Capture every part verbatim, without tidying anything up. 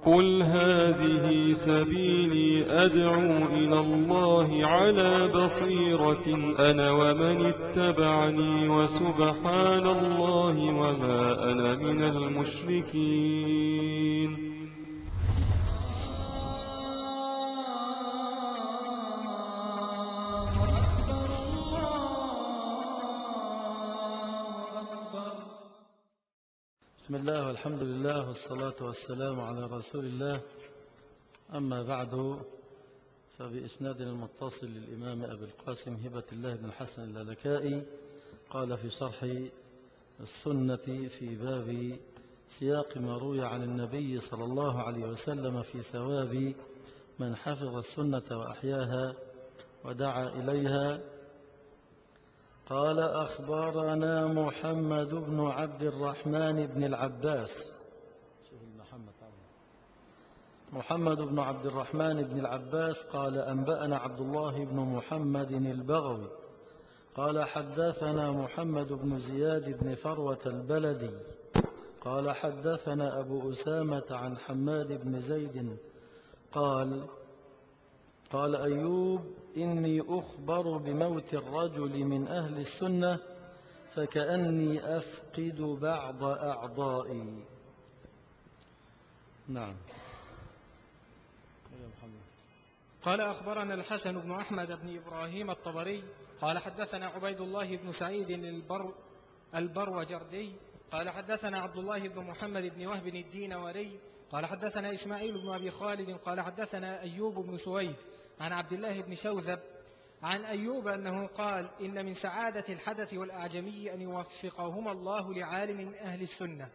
قل هذه سبيلي أدعو إلى الله على بصيرة أنا ومن اتبعني وسبحان الله وما أنا من المشركين. بسم الله والحمد لله والصلاة والسلام على رسول الله. أما بعد، فبإسناد المتصل للإمام أبي القاسم هبة الله بن الحسن اللالكائي قال في شرح السنة في باب سياق ما روي عن النبي صلى الله عليه وسلم في ثواب من حفظ السنة وأحياها ودعا إليها. قال أخبرنا محمد بن عبد الرحمن بن العباس محمد بن عبد الرحمن بن العباس قال أنبأنا عبد الله بن محمد البغوي قال حدثنا محمد بن زياد بن فروة البلدي قال حدثنا أبو أسامة عن حماد بن زيد قال قال أيوب إني أخبر بموت الرجل من أهل السنة فكأني أفقد بعض أعضائي. نعم. قال أخبرنا الحسن بن أحمد بن إبراهيم الطبري قال حدثنا عبيد الله بن سعيد البر البروجردي قال حدثنا عبد الله بن محمد بن وهب الدينوري قال حدثنا إسماعيل بن أبي خالد قال حدثنا أيوب بن سويد عن عبد الله بن شوذب عن أيوب أنه قال إن من سعادة الحدث والأعجمي أن يوفقهما الله لعالم من أهل السنة.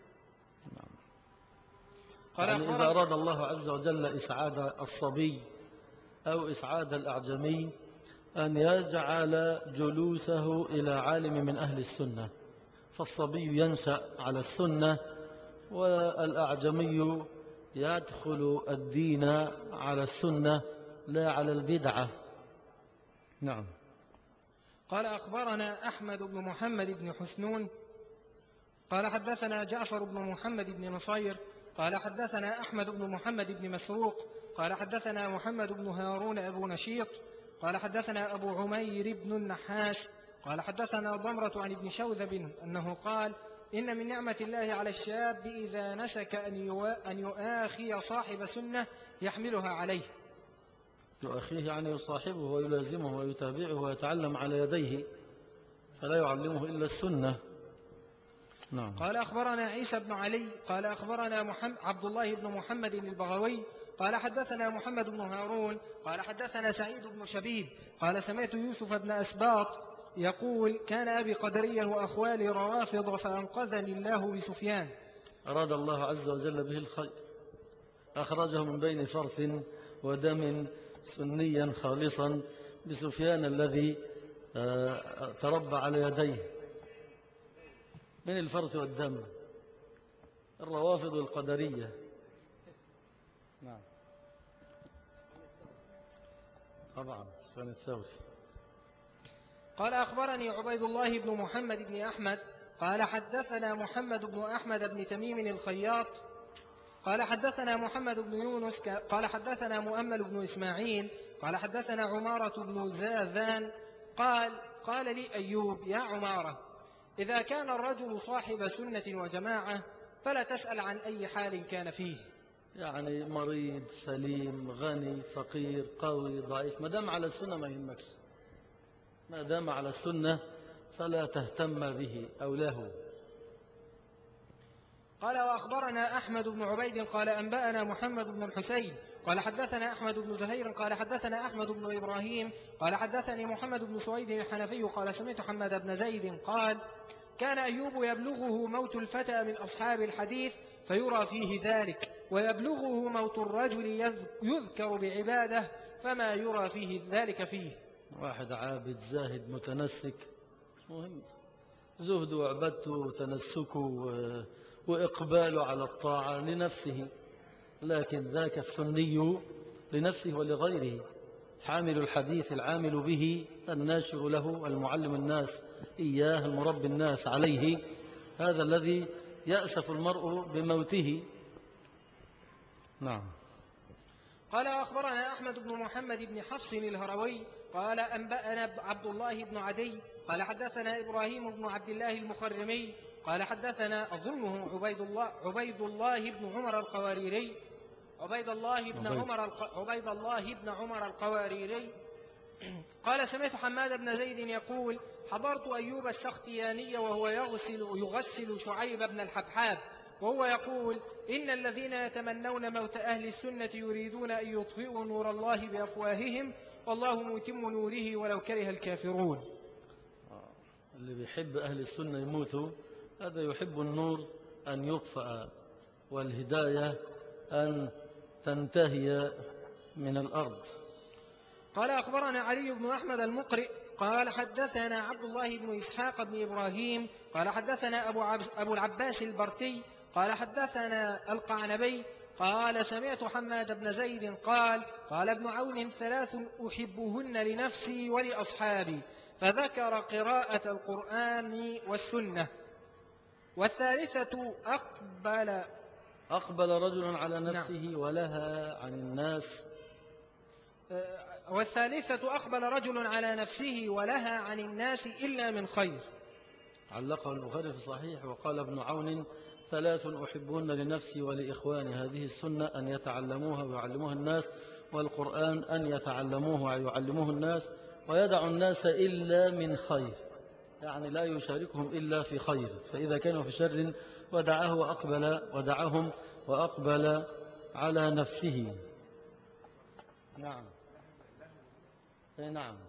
قال يعني إذا أراد الله عز وجل إسعاد الصبي أو إسعاد الأعجمي أن يجعل جلوسه إلى عالم من أهل السنة، فالصبي ينشأ على السنة والأعجمي يدخل الدين على السنة لا على البدعة. نعم. قال أخبرنا أحمد بن محمد بن حسنون قال حدثنا جعفر بن محمد بن نصير قال حدثنا أحمد بن محمد بن مسروق قال حدثنا محمد بن هارون أبو نشيط قال حدثنا أبو عمير بن النحاس قال حدثنا ضمرة عن ابن شوذب أنه قال إن من نعمة الله على الشاب إذا نسك أن يؤاخي صاحب سنة يحملها عليه. يؤخيه يعني يصاحبه ويلازمه ويتابعه ويتعلم على يديه، فلا يعلمه إلا السنة. نعم. قال أخبرنا عيسى بن علي قال أخبرنا محمد عبد الله بن محمد البغوي قال حدثنا محمد بن هارون قال حدثنا سعيد بن شبيب قال سمعت يوسف بن أسباط يقول كان أبي قدريا وأخوالي روافض فأنقذني الله بسفيان. أراد الله عز وجل به الخير، أخرجه من بين فرث ودم سنيا خالصا بسفيان الذي تربى على يديه من الفرث والدم، الروافض القدرية. نعم. طبعا سفيان الثوري. قال أخبرني عبيد الله بن محمد بن أحمد قال حدثنا محمد بن أحمد بن تميم الخياط قال حدثنا محمد بن يونس قال حدثنا مؤمل بن إسماعيل قال حدثنا عمارة بن زاذان قال قال لي أيوب يا عمارة إذا كان الرجل صاحب سنة وجماعة فلا تسأل عن أي حال كان فيه، يعني مريض سليم غني فقير قوي ضعيف، ما دام على السنة ما يهمكش، ما دام على السنة فلا تهتم به أو له. قال وأخبرنا أحمد بن عبيد قال أنبأنا محمد بن الحسين قال حدثنا أحمد بن زهير قال حدثنا أحمد بن إبراهيم قال حدثني محمد بن سويد الحنفي قال سمعت حماد بن زيد قال كان أيوب يبلغه موت الفتى من أصحاب الحديث فيرى فيه ذلك، ويبلغه موت الرجل يذكر بعباده فما يرى فيه ذلك فيه. واحد عابد زاهد متنسك، مهم زهد وعبدته وتنسكه وإقباله على الطاعة لنفسه، لكن ذاك السني لنفسه ولغيره، حامل الحديث العامل به الناشر له المعلم الناس إياه المربي الناس عليه، هذا الذي يأسف المرء بموته. نعم. قال أخبرنا أحمد بن محمد بن حفص الهروي قال أنبأنا عبد الله بن عدي قال حدثنا إبراهيم بن عبد الله المخرمي قال حدثنا أظنه عبيد الله عبيد الله بن عمر القواريري عبيد الله بن عمر عبيد الله بن عمر القواريري قال سمعت حماد بن زيد يقول حضرت أيوب السختياني وهو يغسل يغسل شعيب بن الحبحاب وهو يقول إن الذين يتمنون موت أهل السنة يريدون أن يطفئوا نور الله بأفواههم والله متم نوره ولو كره الكافرون. اللي بيحب أهل السنة يموتوا هذا يحب النور أن يطفأ والهداية أن تنتهي من الأرض. قال أخبرنا علي بن أحمد المقرئ قال حدثنا عبد الله بن إسحاق بن إبراهيم قال حدثنا أبو, أبو العباس البرتي قال حدثنا القعنبي قال سمعت حماد بن زيد قال قال ابن عون ثلاث أحبهن لنفسي ولأصحابي فذكر قراءة القرآن والسنة. والثالثة أقبل أقبل رجل على نفسه نعم. ولها عن الناس. والثالثة أقبل رجل على نفسه ولها عن الناس إلا من خير. علقه البخاري في الصحيح. وقال ابن عون ثلاث أحبهن لنفسي ولإخواني هذه السنة أن يتعلموها ويعلموها الناس والقرآن أن يتعلموه ويعلموه الناس ويدع الناس إلا من خير يعني لا يشاركهم إلا في خير فإذا كانوا في شر ودعاه وأقبل ودعهم وأقبل على نفسه. نعم نعم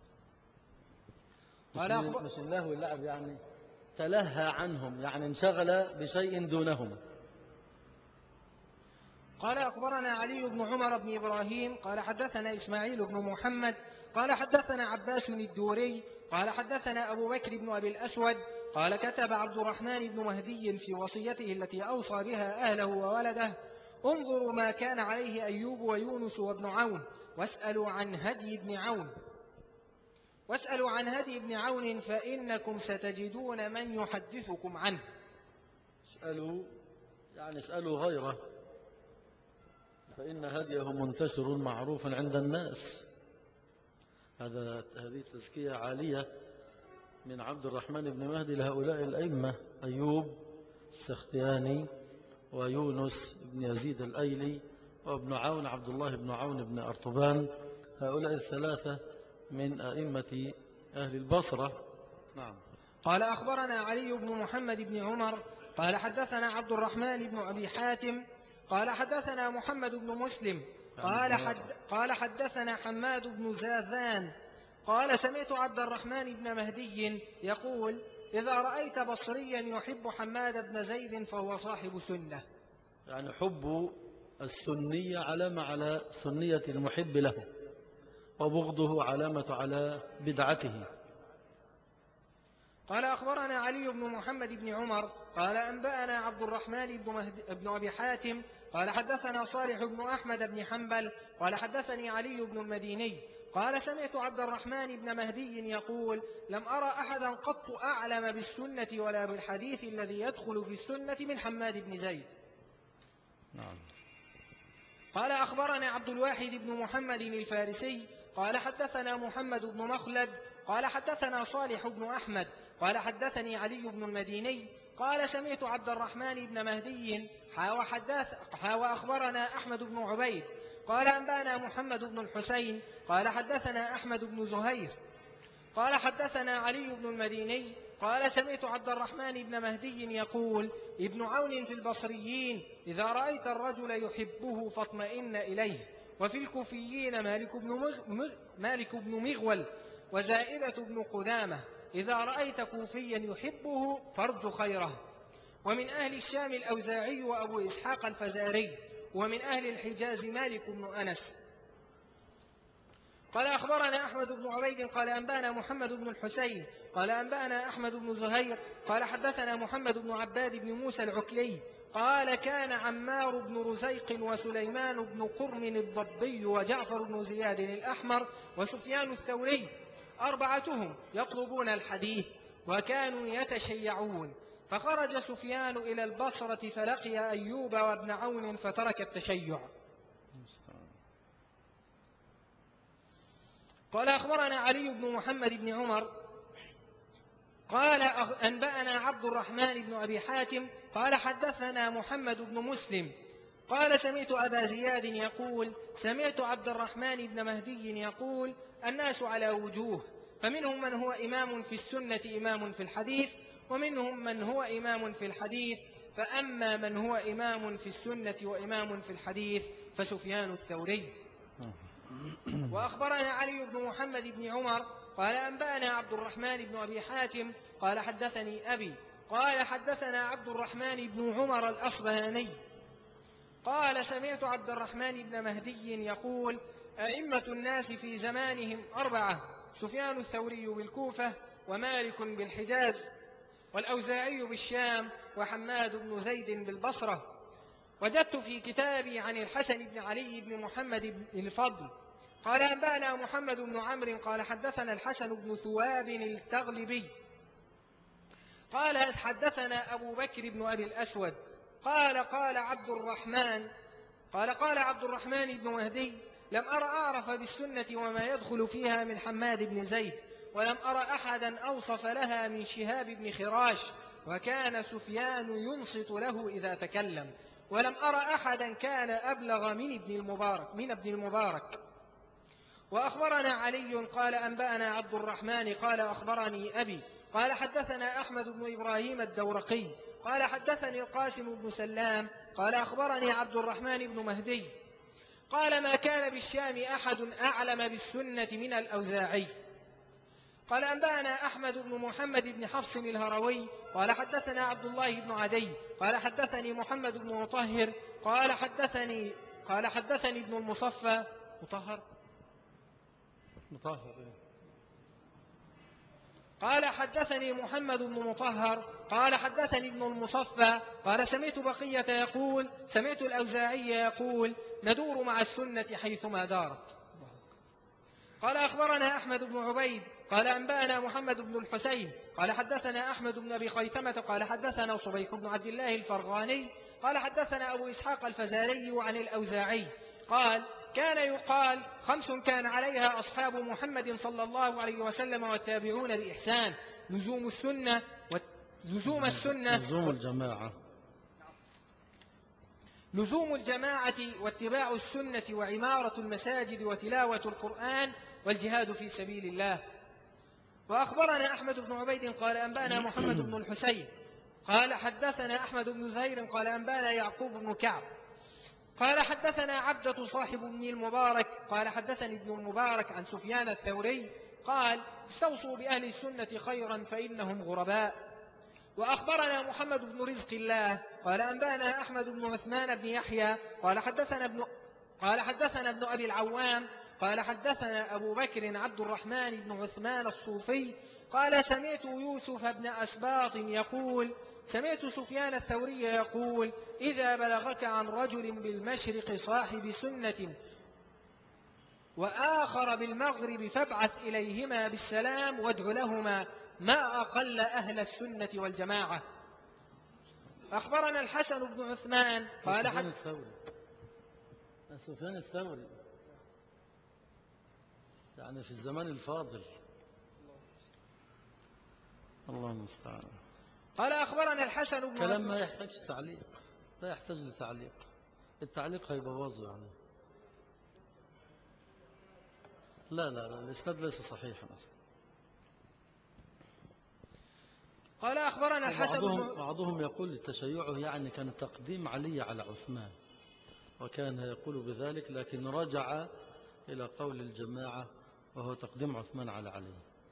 مش الله واللعب يعني تلهى عنهم يعني انشغل بشيء دونهم. قال أخبرنا علي بن عمر بن إبراهيم قال حدثنا إسماعيل بن محمد قال حدثنا عباس بن الدوري قال حدثنا أبو بكر بن أبي الأسود قال كتب عبد الرحمن بن مهدي في وصيته التي أوصى بها أهله وولده انظروا ما كان عليه أيوب ويونس وابن عون واسألوا عن هدي ابن عون واسألوا عن هدي ابن عون فإنكم ستجدون من يحدثكم عنه. اسألوا يعني اسألوا غيره فإن هديه منتشر معروف عند الناس. هذا هذه تزكية عالية من عبد الرحمن بن مهدي لهؤلاء الأئمة أيوب السختياني ويونس بن يزيد الأيلي وابن عون عبد الله بن عون بن أرطبان هؤلاء الثلاثة من أئمة أهل البصرة. نعم. قال أخبرنا علي بن محمد بن عمر قال حدثنا عبد الرحمن بن أبي حاتم قال حدثنا محمد بن مسلم قال, حد قال حدثنا حماد بن زاذان قال سمعت عبد الرحمن بن مهدي يقول إذا رأيت بصريا يحب حماد بن زيد فهو صاحب سنة. يعني حب السنية علامة على سنية المحب له وبغضه علامة على بدعته. قال أخبرنا علي بن محمد بن عمر قال أنبأنا عبد الرحمن بن, بن أبي حاتم قال حدثنا صالح بن أحمد بن حنبل قال حدثني علي بن المديني قال سمعت عبد الرحمن بن مهدي يقول لم أرى أحدا قط أعلم بالسنة ولا بالحديث الذي يدخل في السنة من حماد بن زيد. نعم. قال أخبرنا عبد الواحد بن محمد الفارسي قال حدثنا محمد بن مخلد قال حدثنا صالح بن أحمد قال حدثني علي بن المديني قال سمعت عبد الرحمن بن مهدي حاوى أخبرنا أحمد بن عبيد قال أنبانا محمد بن الحسين قال حدثنا أحمد بن زهير قال حدثنا علي بن المديني قال سمعت عبد الرحمن بن مهدي يقول ابن عون في البصريين إذا رأيت الرجل يحبه فاطمئن إليه وفي الكوفيين مالك بن, مغ... مالك بن مغول وزائدة بن قدامة إذا رأيت كوفيا يحبه فارج خيره ومن أهل الشام الأوزاعي وأبو إسحاق الفزاري ومن أهل الحجاز مالك بن أنس. قال أخبرنا أحمد بن عبيد قال أنبانا محمد بن الحسين قال أنبانا أحمد بن زهير قال حدثنا محمد بن عباد بن موسى العكلي قال كان عمار بن رزيق وسليمان بن قرن الضبي وجعفر بن زياد الأحمر وسفيان الثوري أربعتهم يطلبون الحديث وكانوا يتشيعون فخرج سفيان إلى البصرة فلقي أيوب وابن عون فترك التشيع. قال أخبرنا علي بن محمد بن عمر قال أنبأنا عبد الرحمن بن أبي حاتم قال حدثنا محمد بن مسلم قال سمعت أبا زياد يقول سمعت عبد الرحمن بن مهدي يقول الناس على وجوه، فمنهم من هو إمام في السنة إمام في الحديث، ومنهم من هو إمام في الحديث، فأما من هو إمام في السنة وإمام في الحديث فسفيان الثوري. وأخبرنا علي بن محمد بن عمر قال أنبأنا عبد الرحمن بن أبي حاتم قال حدثني أبي قال حدثنا عبد الرحمن بن عمر الأصبهاني قال سمعت عبد الرحمن بن مهدي يقول أئمة الناس في زمانهم أربعة: سفيان الثوري بالكوفة، ومالك بالحجاز، والأوزاعي بالشام، وحماد بن زيد بالبصرة. وجدت في كتابي عن الحسن بن علي بن محمد بن الفضل قال أنبأنا محمد بن عمرو قال حدثنا الحسن بن ثواب التغلبي قال حدثنا أبو بكر بن أبي الأسود قال قال عبد الرحمن قال قال عبد الرحمن بن مهدي لم أرى أعرف بالسنة وما يدخل فيها من حماد بن زيد، ولم أرى أحدا أوصف لها من شهاب بن خراش، وكان سفيان ينصت له إذا تكلم، ولم أرى أحدا كان أبلغ من ابن المبارك من ابن المبارك. وأخبرنا علي قال أنبأنا عبد الرحمن قال أخبرني أبي قال حدثنا أحمد بن إبراهيم الدورقي قال حدثني القاسم بن سلام قال أخبرني عبد الرحمن بن مهدي قال ما كان بالشام أحد أعلم بالسنة من الأوزاعي. قال أنبأنا أحمد بن محمد بن حفص الهروي قال حدثنا عبد الله بن عدي قال حدثني محمد بن مطهر قال حدثني قال حدثني ابن المصفى مطهر مطهر قال حدثني محمد بن مطهر قال حدثني ابن المصفى قال سمعت بقية يقول سمعت الأوزاعي يقول ندور مع السنة حيثما دارت. قال أخبرنا أحمد بن عبيد قال أنبأنا محمد بن الحسين قال حدثنا أحمد بن أبي خيثمة قال حدثنا صبيح بن عبد الله الفرغاني قال حدثنا أبو إسحاق الفزاري عن الأوزاعي قال كان يقال خمس كان عليها أصحاب محمد صلى الله عليه وسلم والتابعون بإحسان: لزوم السنة لزوم السنة لزوم الجماعة لزوم الجماعة واتباع السنة وعمارة المساجد وتلاوة القرآن والجهاد في سبيل الله. وأخبرنا أحمد بن عبيد قال أنبأنا محمد بن الحسين قال حدثنا أحمد بن زهير قال أنبأنا يعقوب بن كعب قال حدثنا عبدة صاحب ابن المبارك قال حدثني ابن المبارك عن سفيان الثوري قال استوصوا بأهل السنة خيرا فإنهم غرباء. وأخبرنا محمد بن رزق الله قال أنبأنا أحمد بن عثمان بن يحيى قال حدثنا ابن قال حدثنا ابن أبي العوام قال حدثنا أبو بكر عبد الرحمن بن عثمان الصوفي قال سمعت يوسف بن أسباط يقول سمعت سفيان الثوري يقول إذا بلغك عن رجل بالمشرق صاحب سنة وآخر بالمغرب فابعث إليهما بالسلام وادع لهما ما أقل أهل السنة والجماعة. أخبرنا الحسن بن عثمان قال سفيان الثوري سفيان الثوري يعني في الزمان الفاضل الله المستعان. قال أخبرنا الحسن بن كلام ما يحتاج تعليق لا يحتاج لتعليق، التعليق هيبوظه يعني. لا لا لا الإسناد ليس صحيحا. قال أخبرنا الحسن بعضهم, بعضهم يقول تشيعه يعني كان تقديم علي على عثمان، وكان يقول بذلك، لكن رجع إلى قول الجماعة وهو تقديم عثمان على علي.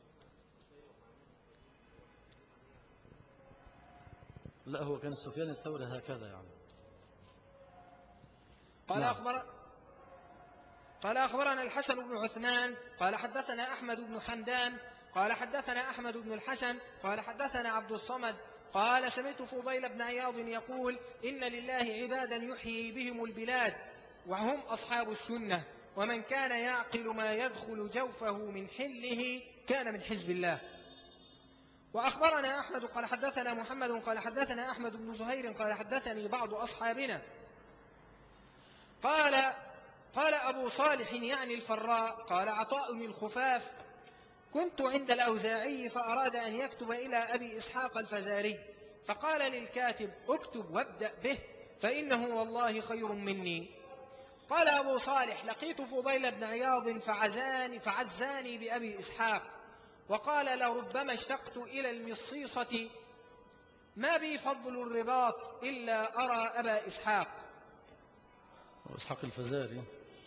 لا هو كان سفيان الثوري هكذا يعني. قال نعم. أخبر قال أخبرنا الحسن بن عثمان قال حدثنا أحمد بن حمدان قال حدثنا أحمد بن الحسن قال حدثنا عبد الصمد قال سمعت فضيل بن عياض يقول إن لله عبادا يحيي بهم البلاد وهم أصحاب السنة، ومن كان يعقل ما يدخل جوفه من حله كان من حزب الله. وأخبرنا أحمد قال حدثنا محمد قال حدثنا أحمد بن زهير قال حدثني بعض أصحابنا قال قال أبو صالح يعني الفراء قال عطاء الخفاف كنت عند الأوزاعي فأراد أن يكتب إلى أبي إسحاق الفزاري فقال للكاتب اكتب وابدأ به فإنه والله خير مني. قال أبو صالح لقيت فضيل بن عياض فعزاني, فعزاني بأبي إسحاق وقال لربما اشتقت إلى المصيصة ما بي فضل الرباط إلا أرى أبا إسحاق. إسحاق الفزاري.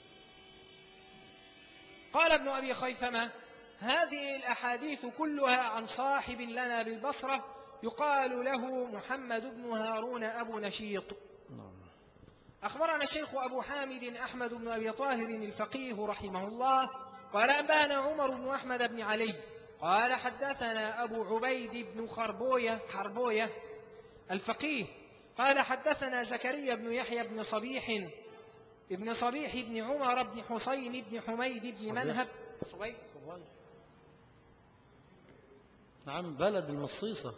قال ابن أبي خيثمة هذه الأحاديث كلها عن صاحب لنا بالبصرة يقال له محمد بن هارون أبو نشيط. أخبرنا الشيخ أبو حامد أحمد بن أبي طاهر الفقيه رحمه الله قال أنبانا عمر بن أحمد بن علي قال حدثنا أبو عبيد بن خربوية حربوية الفقيه قال حدثنا زكريا بن يحيى بن صبيح ابن صبيح بن عمر بن حسين بن حميد بن منهب صبيح. نعم بلد المصيصة.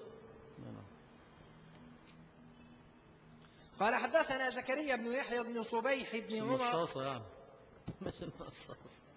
قال حدثنا زكريا بن يحيى بن صبيح بن عمر المصاصة يعني مش المصاصة.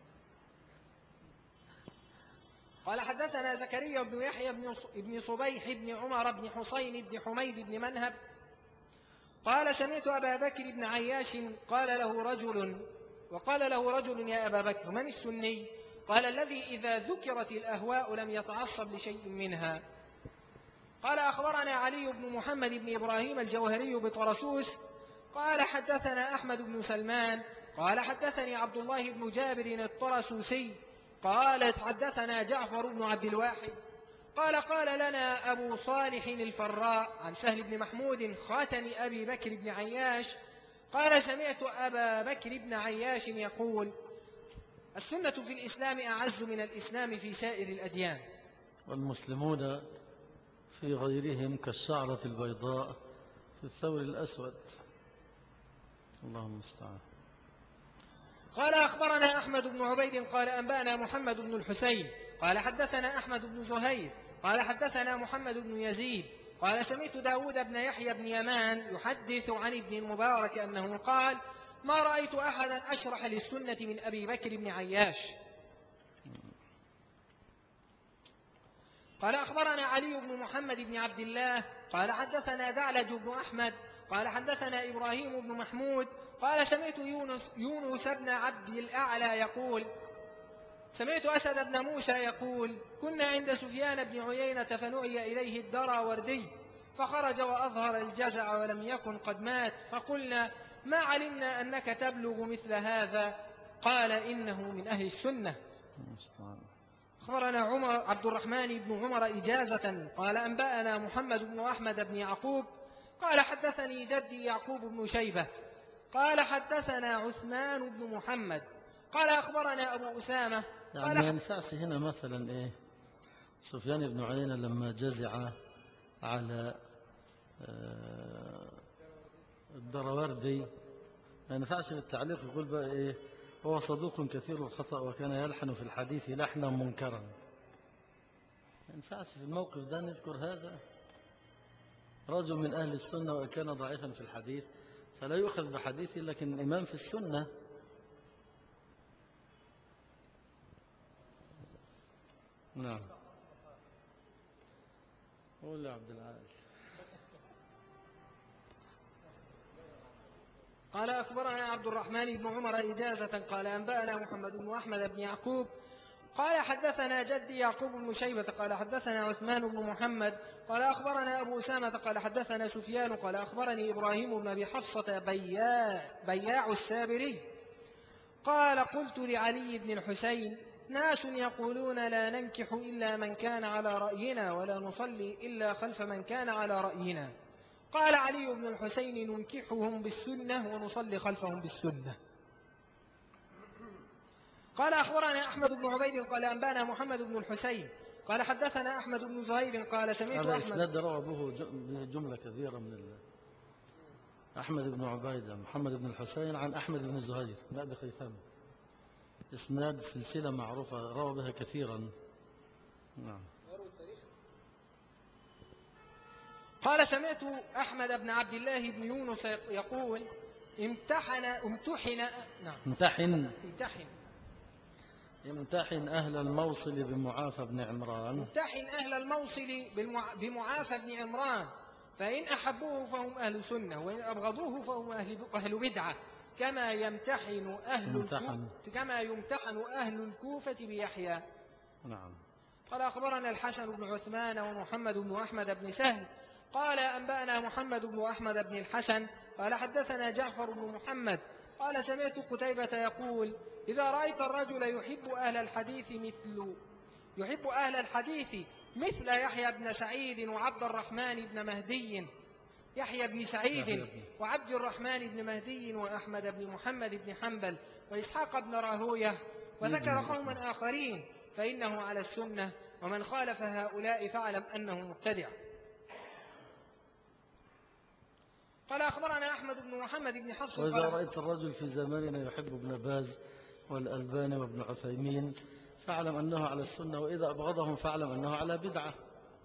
قال حدثنا زكريا بن يحيى بن صبيح بن عمر بن حسين بن حميد بن منهب قال سمعت أبا بكر بن عياش قال له رجل وقال له رجل يا أبا بكر من السني؟ قال الذي إذا ذكرت الأهواء لم يتعصب لشيء منها. قال أخبرنا علي بن محمد بن إبراهيم الجوهري بطرسوس قال حدثنا أحمد بن سلمان قال حدثني عبد الله بن جابر الطرسوسي قال حدثنا جعفر بن عبد الواحد قال قال لنا أبو صالح الفراء عن سهل بن محمود خاتم أبي بكر بن عياش قال سمعت أبا بكر بن عياش يقول السنة في الإسلام أعز من الإسلام في سائر الأديان والمسلمون في غيرهم كالشعرة البيضاء في الثور الأسود. اللهم المستعان. قال أخبرنا أحمد بن عبيد قال أنبانا محمد بن الحسين قال حدثنا أحمد بن زهير قال حدثنا محمد بن يزيد قال سمعت داود بن يحيى بن يمان يحدث عن ابن المبارك أنه قال ما رأيت أحدا أشرح للسنة من أبي بكر بن عياش. قال أخبرنا علي بن محمد بن عبد الله قال حدثنا دعلج بن أحمد قال حدثنا إبراهيم بن محمود قال سمعت يونس, يونس بن عبد الأعلى يقول سمعت أسد بن موسى يقول كنا عند سفيان بن عيينة فنعي إليه الدرى وردي فخرج وأظهر الجزع ولم يكن قد مات فقلنا ما علمنا أنك تبلغ مثل هذا قال إنه من أهل السنة. أخبرنا عمر عبد الرحمن بن عمر إجازة قال أنبأنا محمد بن أحمد بن يعقوب قال حدثني جدي يعقوب بن شيبة قال حدثنا عثمان بن محمد قال أخبرنا أبو أسامة يعني ما ينفعش هنا مثلا إيه سفيان بن عيينة لما جزع على الدروردي ما ينفعش التعليق يقول بقى إيه هو صدوق كثير الخطأ وكان يلحن في الحديث لحنا منكرا. ما ينفعش في الموقف ده نذكر هذا رجل من أهل السنة وكان ضعيفا في الحديث فلا يؤخذ بحديثه لكن إمام في السنة. نعم قول يا عبد العال. قال أخبرنا عبد الرحمن بن عمر إجازة قال أنبأنا محمد بن أحمد بن يعقوب قال حدثنا جدي يعقوب بن شيبة قال حدثنا عثمان بن محمد قال أخبرنا أبو أسامة قال حدثنا سفيان قال أخبرني إبراهيم بن أبي حفصة بياع, بياع السابري قال قلت لعلي بن الحسين ناس يقولون لا ننكح إلا من كان على رأينا ولا نصلي إلا خلف من كان على رأينا. قال علي بن الحسين ننكحهم بالسنة ونصلي خلفهم بالسنة. قال أخبرنا أحمد بن عبيد قال أنبانا محمد بن الحسين قال حدثنا أحمد بن زهير قال سمعت هذا أحمد إسناد روى به جملة كثيرة من الله. أحمد بن عبيدة محمد بن الحسين عن أحمد بن زهير لا بخيثمة إسناد سلسلة معروفة روى بها كثيرا. نعم قال سمعت أحمد بن عبد الله بن يونس يقول امتحن امتحن نعم امتحن امتحن يمتحن أهل الموصل بمعافى بن عمران امتحن أهل الموصل بالمع... بمعافى بن عمران فإن أحبوه فهم أهل سنة وإن أبغضوه فهم أهل, أهل بدعة كما يمتحن أهل يمتحن. الكوفة كما يمتحن أهل الكوفة بيحيى. نعم. قال أخبرنا الحسن بن عثمان ومحمد بن أحمد بن سهل قال أنبأنا محمد بن أحمد بن الحسن قال حدثنا جعفر بن محمد قال سمعت قتيبة يقول إذا رأيت الرجل يحب أهل الحديث مثل يحب أهل الحديث مثل يحيى بن سعيد وعبد الرحمن بن مهدي يحيى بن سعيد وعبد الرحمن بن مهدي وأحمد بن محمد بن حنبل وإسحاق بن راهويه وذكر قوما آخرين فإنه على السنة ومن خالف هؤلاء فاعلم أنه مبتدع. قال أخبرنا أحمد بن محمد بن حفص وإذا رأيت الرجل في زماننا يحب ابن باز والألباني وابن عثيمين فاعلم أنه على السنة وإذا أبغضهم فاعلم أنه على بدعة.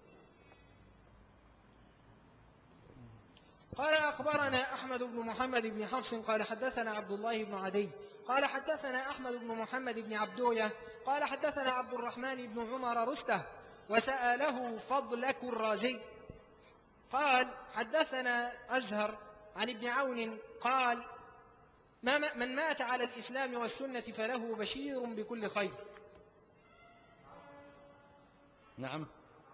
قال أخبرنا أحمد بن محمد بن حفص قال حدثنا عبد الله بن عدي قال حدثنا أحمد بن محمد بن عبدوية قال حدثنا عبد الرحمن بن عمر رسته وسأله فضلك الرازي قال حدثنا أزهر عن ابن عون قال ما من مات على الإسلام والسنة فله بشير بكل خير. نعم.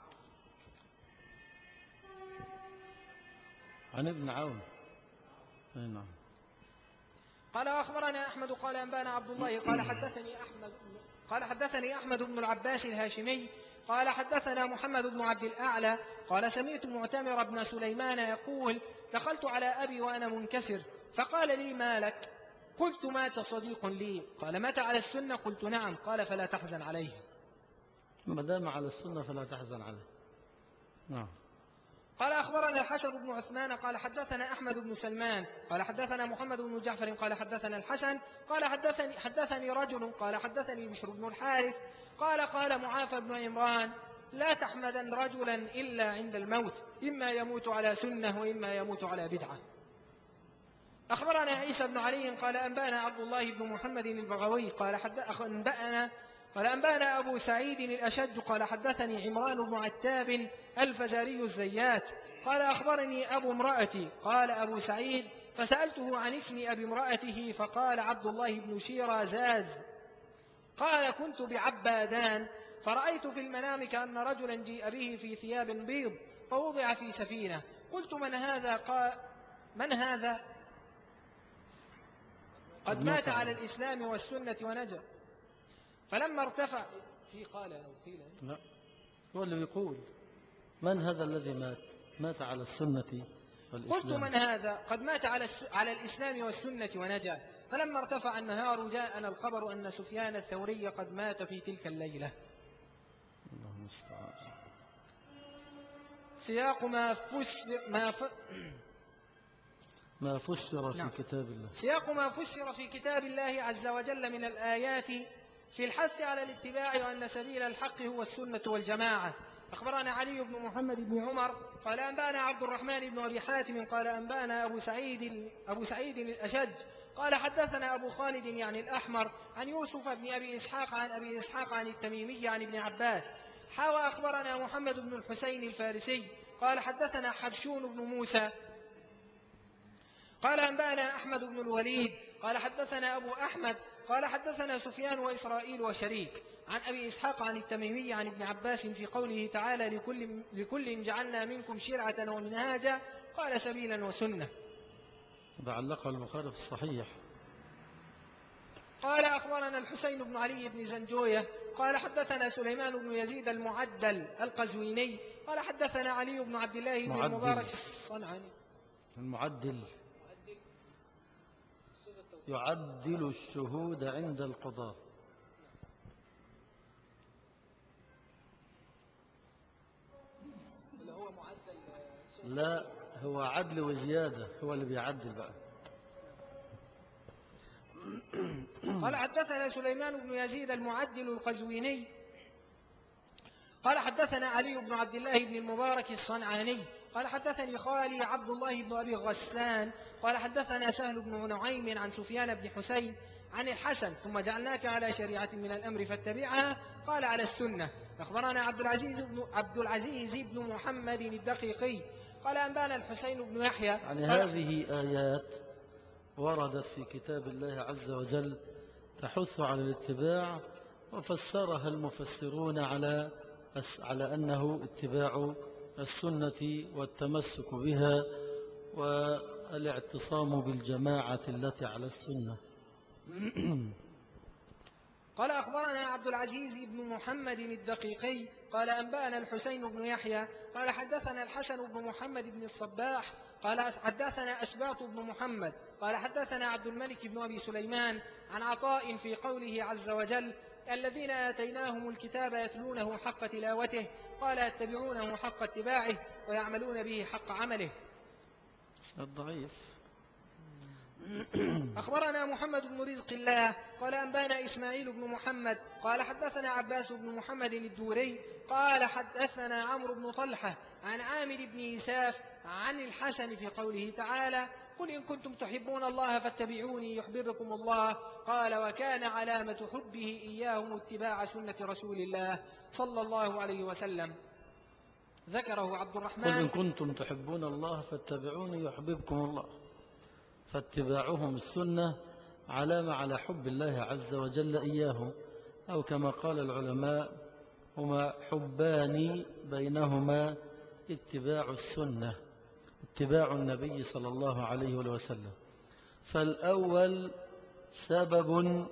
عن ابن عون. نعم. قال أخبرنا أحمد قال أنبانا عبد الله قال حدثني أحمد قال حدثني أحمد بن العباس الهاشمي قال حدثنا محمد بن عبد الأعلى قال سمعت معتمر بن سليمان يقول دخلت على أبي وأنا منكسر فقال لي ما لك؟ قلت مات صديق لي. قال مات على السنة؟ قلت نعم. قال فلا تحزن عليه. ما دام على السنة فلا تحزن عليه. نعم. قال أخبرنا الحسن بن عثمان قال حدثنا أحمد بن سلمان قال حدثنا محمد بن جعفر قال حدثنا الحسن قال حدثني, حدثني رجل قال حدثني بشر بن الحارث قال قال معافى بن عمران لا تحمدن رجلا إلا عند الموت إما يموت على سنة وإما يموت على بدعة. أخبرنا عيسى بن علي قال أنبأنا عبد الله بن محمد البغوي قال أنبأنا قال أنبأنا أبو سعيد الأشج قال حدثني عمران بن عتاب الفزاري الزيات قال أخبرني أبو امرأتي قال أبو سعيد فسألته عن اسم أبي امرأته فقال عبد الله بن شيرازاز قال كنت بعبادان فرأيت في المنام كأن رجلا جيء به في ثياب بيض فوضع في سفينة قلت من هذا؟ قال من هذا؟ قد مات على الإسلام والسنة ونجا. فلما ارتفع في قال أو قيل لا هو اللي يقول من هذا الذي مات مات على السنة والإسلام. قلت من هذا؟ قد مات على على الإسلام والسنة ونجا. فلما ارتفع النهار جاءنا الخبر أن سفيان الثوري قد مات في تلك الليلة. اللهم استعان. سياق ما فسر ما ف... ما فسر في نعم. كتاب الله. سياق ما فسر في كتاب الله عز وجل من الآيات في الحث على الاتباع وأن سبيل الحق هو السنة والجماعة. أخبرنا علي بن محمد بن عمر قال أنبأنا عبد الرحمن بن أبي حاتم قال أنبأنا أبو سعيد أبو سعيد الأشج قال حدثنا أبو خالد يعني الأحمر عن يوسف بن أبي إسحاق عن أبي إسحاق عن التميمي عن ابن عباس حاوى. أخبرنا محمد بن الحسين الفارسي قال حدثنا حبشون بن موسى قال أنبأنا أحمد بن الوليد قال حدثنا أبو أحمد قال حدثنا سفيان وإسرائيل وشريك عن أبي إسحاق عن التميمي عن ابن عباس في قوله تعالى لكل, لكل جعلنا منكم شرعة ومنهاجا قال سبيلا وسنة. بعلقها البخاري في الصحيح. قال أخبرنا الحسين بن علي بن زنجوية قال حدثنا سليمان بن يزيد المعدل القزويني قال حدثنا علي بن عبد الله بن المبارك الصنعاني. المعدل يعدل الشهود عند القضاء. لا هو عدل وزيادة هو اللي بيعدل بقى. قال حدثنا سليمان بن يزيد المعدل القزويني قال حدثنا علي بن عبد الله بن المبارك الصنعاني قال حدثني خالي عبد الله بن أبي غسان قال حدثنا سهل بن نعيم عن سفيان بن حسين عن الحسن ثم جعلناك على شريعة من الأمر فاتبعها قال على السنة. أخبرنا عبد العزيز بن, عبد العزيز بن محمد الدقيقي قال أنبانا الحسين بن يحيى. يعني هذه آيات وردت في كتاب الله عز وجل تحث على الاتباع، وفسرها المفسرون على على أنه اتباع السنة والتمسك بها والاعتصام بالجماعة التي على السنة. قال أخبرنا عبد العزيز بن محمد الدقيقي قال أنبأنا الحسين بن يحيى قال حدثنا الحسن بن محمد بن الصباح قال حدثنا أسباط بن محمد قال حدثنا عبد الملك بن أبي سليمان عن عطاء في قوله عز وجل الذين آتيناهم الكتاب يتلونه حق تلاوته قال يتبعونه حق اتباعه ويعملون به حق عمله. الضعيف. أخبرنا محمد بن رزق الله قال أنبانا إسماعيل بن محمد قال حدثنا عباس بن محمد الدوري قال حدثنا عمرو بن طلحة عن عامر بن يساف عن الحسن في قوله تعالى قل إن كنتم تحبون الله فاتبعوني يحببكم الله قال وكان علامة حبه إياهم اتباع سنة رسول الله صلى الله عليه وسلم. ذكره عبد الرحمن. قل إن كنتم تحبون الله فاتبعوني يحببكم الله، فاتباعهم السنة علامة على حب الله عز وجل إياهم، أو كما قال العلماء هما حبان بينهما اتباع السنة، اتباع النبي صلى الله عليه وسلم. فالأول سبب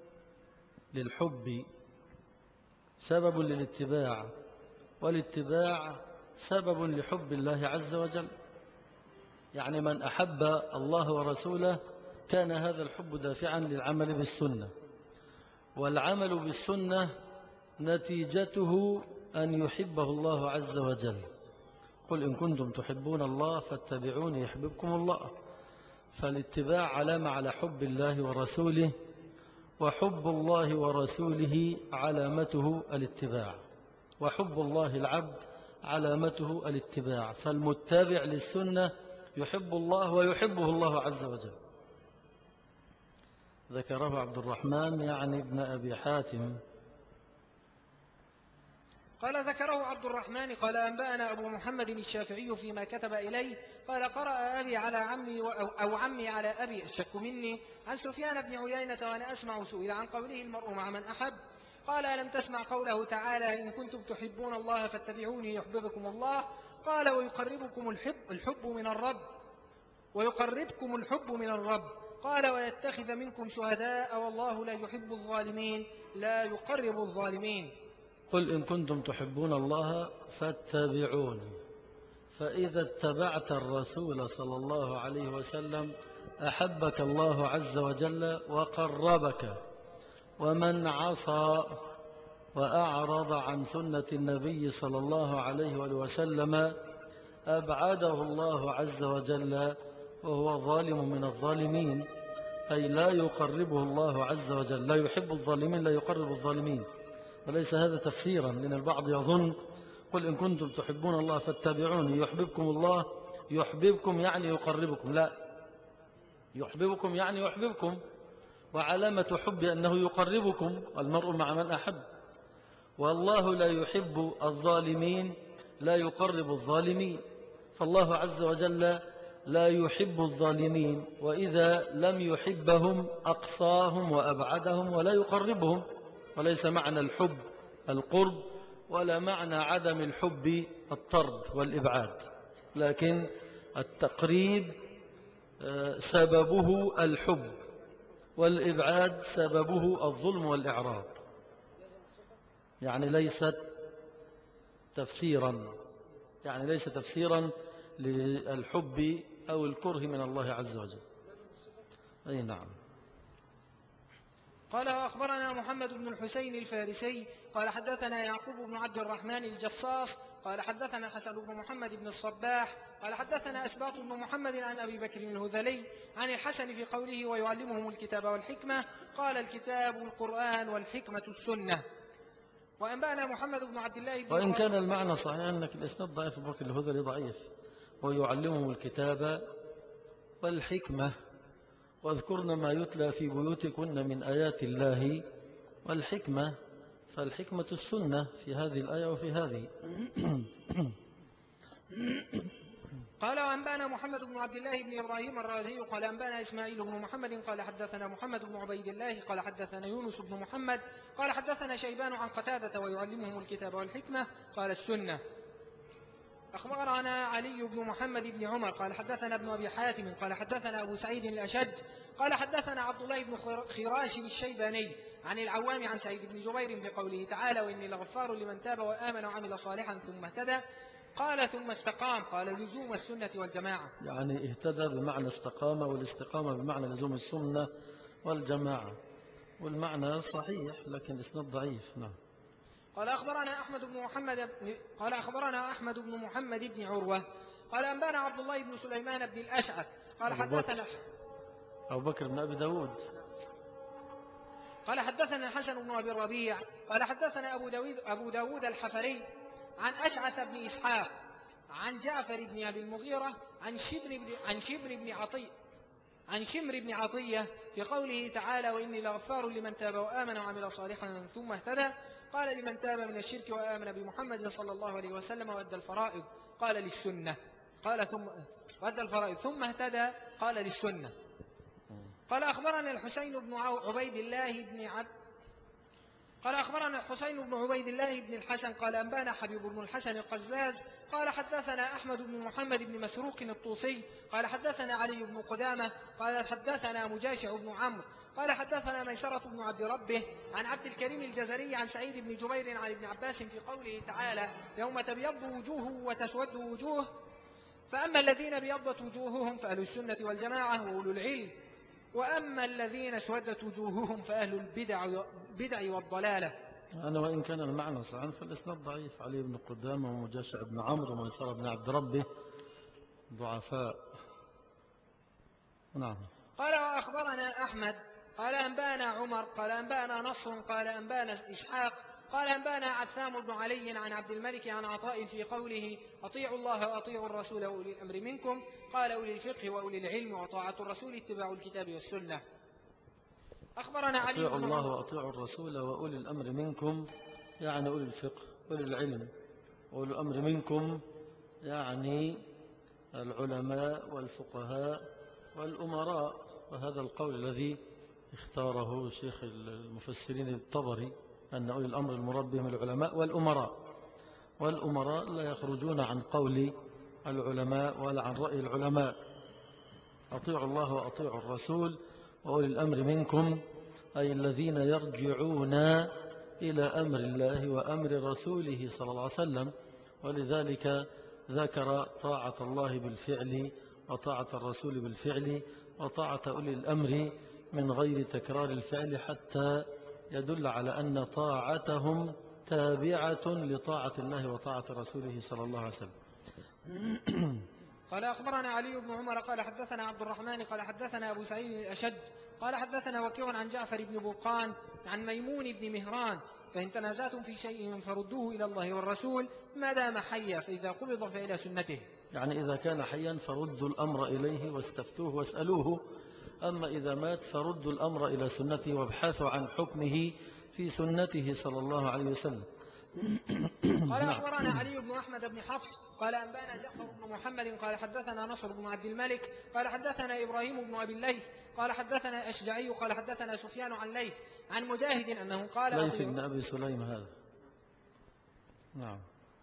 للحب، سبب للاتباع، والاتباع سبب لحب الله عز وجل. يعني من أحب الله ورسوله كان هذا الحب دافعا للعمل بالسنة، والعمل بالسنة نتيجته أن يحبه الله عز وجل. قل إن كنتم تحبون الله فاتبعوني يحببكم الله. فالاتباع علامة على حب الله ورسوله، وحب الله ورسوله علامته الاتباع، وحب الله العبد علامته الاتباع. فالمتبع للسنة يحب الله ويحبه الله عز وجل. ذكره عبد الرحمن يعني ابن أبي حاتم. قال ذكره عبد الرحمن قال أنبأنا أبو محمد الشافعي فيما كتب إليه قال قرأ أبي على عمي أو عمي على أبي الشك مني عن سفيان بن عيينة وأنا أسمع سئل عن قوله المرء مع من أحب قال ألم تسمع قوله تعالى إن كنتم تحبون الله فاتبعوني يحببكم الله قال ويقربكم الحب, الحب من الرب ويقربكم الحب من الرب قال ويتخذ منكم شهداء والله لا يحب الظالمين لا يقرب الظالمين. قل إن كنتم تحبون الله فاتبعوني. فإذا اتبعت الرسول صلى الله عليه وسلم أحبك الله عز وجل وقربك. ومن عصى وأعرض عن سنة النبي صلى الله عليه وسلم أبعده الله عز وجل وهو ظالم من الظالمين، أي لا يقربه الله عز وجل، لا يحب الظالمين لا يقرب الظالمين. وليس هذا تفسيرا، لأن البعض يظن قل إن كنتم تحبون الله فاتبعوني يحببكم الله، يحببكم يعني يقربكم. لا، يحببكم يعني يحببكم، وعلامة حب أنه يقربكم، المرء مع من أحب. والله لا يحب الظالمين لا يقرب الظالمين، فالله عز وجل لا يحب الظالمين، وإذا لم يحبهم أقصاهم وأبعدهم ولا يقربهم. وليس معنى الحب القرب، ولا معنى عدم الحب الطرد والإبعاد، لكن التقريب سببه الحب، والإبعاد سببه الظلم والإعراض. يعني ليست تفسيرا يعني ليس تفسيرا للحب أو الكره من الله عز وجل. أي نعم. قال أخبرنا محمد بن الحسين الفارسي قال حدثنا يعقوب بن عبد الرحمن الجصاص قال حدثنا حسن بن محمد بن الصباح قال حدثنا أسباط بن محمد عن أبي بكر الهذلي عن الحسن في قوله ويعلمهم الكتاب والحكمة قال الكتاب القرآن والحكمة السنة. وأنبأنا محمد بن عبد الله بن وإن كان المعنى صحيح أنك الإسناد ضعيف، أبو بكر الهذلي ضعيف، ويعلمهم الكتاب والحكمة واذكرن ما يتلى في بيوتكن من آيات الله والحكمة. فالحكمة السنة في هذه الآية وفي هذه. قال وأنبانا محمد بن عبد الله بن إبراهيم الرازي قال أنبانا إسماعيل بن محمد قال حدثنا محمد بن عبيد الله قال حدثنا يونس بن محمد قال حدثنا شيبان عن قتادة ويعلمهم الكتاب والحكمة قال السنة. أخبرنا علي بن محمد بن عمر قال حدثنا ابن أبي حاتم قال حدثنا أبو سعيد الأشج قال حدثنا عبد الله بن خراش الشيباني عن العوام عن سعيد بن جبير بقوله تعالى وإني لغفار لمن تاب وآمن وعمل صالحا ثم اهتدى قال ثم استقام قال لزوم السنة والجماعة. يعني اهتدى بمعنى استقام، والاستقامة بمعنى لزوم السنة والجماعة، والمعنى صحيح لكن اسناد ضعيف. نعم. قال أخبرنا أحمد بن محمد قال أخبرنا أحمد بن محمد بن عروة قال أنبانا عبد الله بن سليمان بن الأشعث قال حدثنا أبو بكر بن أبي داود قال حدثنا الحسن بن أبي الربيع قال حدثنا أبو داود, أبو داود الحفري عن أشعث بن إسحاق عن جعفر بن أبي المغيرة عن شبر بن, عن شبر بن عطية عن شمر بن عطية في قوله تعالى وإني لغفار لمن تاب وآمن وعمل صالحا ثم اهتدى قال لمن تاب من الشرك وآمن بمحمد صلى الله عليه وسلم وأدى الفرائض قال للسنة قال ثم وأدى الفرائض ثم اهتدى قال للسنة. قال أخبرنا الحسين بن عبيد الله بن عبد قال أخبرنا الحسين بن عبيد الله بن الحسن قال أنبانا حبيب بن الحسن القزاز قال حدثنا أحمد بن محمد بن مسروق الطوسي قال حدثنا علي بن قدامة قال حدثنا مجاشع بن عمرو قال حدثنا ميسرة بن عبد ربه عن عبد الكريم الجزري عن سعيد بن جبير عن ابن عباس في قوله تعالى يوم تبيض وجوه وتسود وجوه فأما الذين بيضت وجوههم فأهل السنة والجماعة وأولو العلم وأما الذين اسودت وجوههم فأهل البدع بدع والضلالة. أنا وإن كان المعنى صحيح فالإسناد ضعيف. علي بن قدامة ومجاشع بن عمرو وميسرة بن عبد ربه ضعفاء. نعم. قال وأخبرنا أحمد قال أنبانا عمر قال أنبانا نصر قال أنبانا إسحاق قال أنبانا عثام بن علي عن عبد الملك عن عطاء في قوله أطيعوا الله وأطيعوا الرسول وأولي الأمر منكم قال أولي الفقه وأولي العلم وطاعة الرسول اتباع الكتاب والسنة. أخبرنا علي أطيعوا الله وأطيعوا الرسول وأولي الأمر منكم يعني أولي الفقه أولي العلم، وأولي الأمر منكم يعني العلماء والفقهاء والأمراء. وهذا القول الذي اختاره شيخ المفسرين الطبري أن أولي الأمر المراد بهم العلماء والأمراء، والأمراء لا يخرجون عن قول العلماء ولا عن رأي العلماء. أطيعوا الله وأطيعوا الرسول وأولي الأمر منكم أي الذين يرجعون إلى أمر الله وأمر رسوله صلى الله عليه وسلم. ولذلك ذكر طاعة الله بالفعل وطاعة الرسول بالفعل وطاعة أولي الأمر من غير تكرار الفعل حتى يدل على أن طاعتهم تابعة لطاعة الله وطاعة رسوله صلى الله عليه وسلم. قال أخبرنا علي بن عمر قال حدثنا عبد الرحمن قال حدثنا أبو سعيد الأشد قال حدثنا وكيع عن جعفر بن برقان عن ميمون بن مهران فإن تنازعتم في شيء فردوه إلى الله والرسول ما دام حيا فإذا قبض فإلى سنته. يعني إذا كان حيا فردوا الأمر إليه واستفتوه واسألوه، أما إذا مات فردوا الأمر إلى سنته وابحثوا عن حكمه في سنته صلى الله عليه وسلم. قال أخبرنا علي بن أحمد بن حفص قال أنبانا جعفر بن محمد قال حدثنا نصر بن عبد الملك قال حدثنا إبراهيم بن أبي الليث قال حدثنا أشجعي قال حدثنا سفيان عن ليث عن مجاهد أنه قال ليث بن أبي سليم هذا. نعم.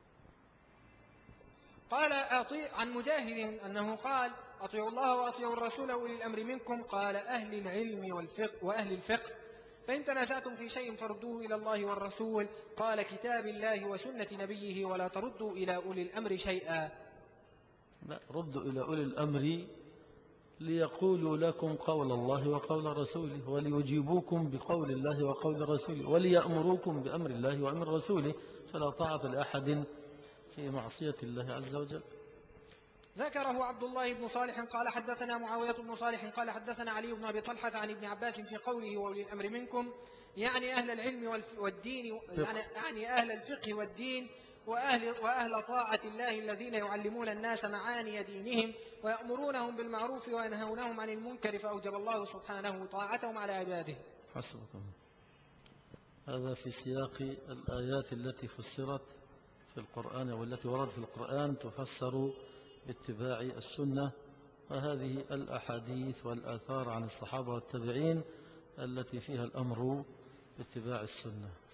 قال أطيع عن مجاهد أنه قال أطيعوا الله وأطيعوا الرسول وأولي الأمر منكم قال أهل العلم والفقه وأهل الفقه فإن تنازعتم في شيء فردوه إلى الله والرسول قال كتاب الله وسنة نبيه ولا تردوا إلى أولي الأمر شيئا. لا، ردوا إلى أولي الأمر ليقولوا لكم قول الله وقول رسوله وليجيبوكم بقول الله وقول رسوله وليأمروكم بأمر الله وأمر رسوله فلا طاعة لأحد في معصية الله عز وجل. ذكره عبد الله بن صالح قال حدثنا معاوية بن صالح قال حدثنا علي بن أبي طلحة عن ابن عباس في قوله وأولي الأمر منكم يعني أهل العلم والدين يعني, يعني أهل الفقه والدين وأهل, وأهل طاعة الله الذين يعلمون الناس معاني دينهم ويأمرونهم بالمعروف وينهونهم عن المنكر، فأوجب الله سبحانه طاعتهم على عباده. حسبكم. هذا في سياق الآيات التي فسرت في القرآن والتي وردت في القرآن تفسر باتباع السنة، وهذه الأحاديث والآثار عن الصحابة والتابعين التي فيها الأمر باتباع السنة.